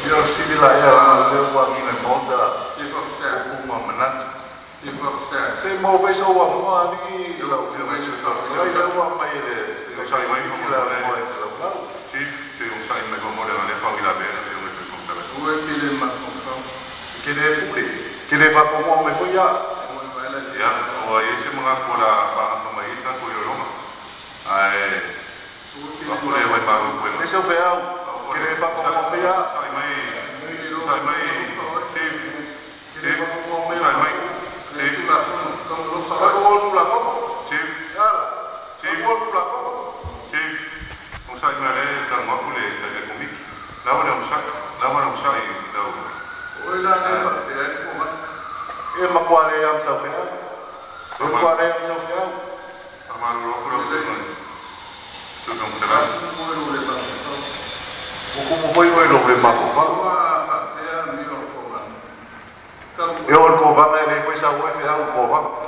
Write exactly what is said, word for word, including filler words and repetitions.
Io si di là era le uomini in moda. Io forse. Uma menat. Io forse. Se mo vai so wa mo ani la u mai so ta. Vai la wa mai le. Non sai mai come la mai la. Sì, se non sai mai come la ne fa la bene, se non mi conta. Où est qu'il est maintenant? Che deve pure. Che deve fa come me foi ya. Ya, o ai se mga kora pa ka mai ta ko yo roma. Ai. Wa kore vai pa ko ko. Ese o feao. Che deve fa come me ya. Sai mai. Sai mai. Sì. Sì. Sai mai. Sì. Ka ko mo la ko. Sì. Ya. Sì, mo la ko. Sì. Non sai mai le da ma kule da ke komik. La wa na sa. La wa na sa i da. Oi la ne pa, e ko ma. E ma quale am sa feao. E quale am sa feao. Ama lo ko lo ko. Tu non te la. O como foi o lo ma ko fa. E o ko va me le foi sa o feao ko va.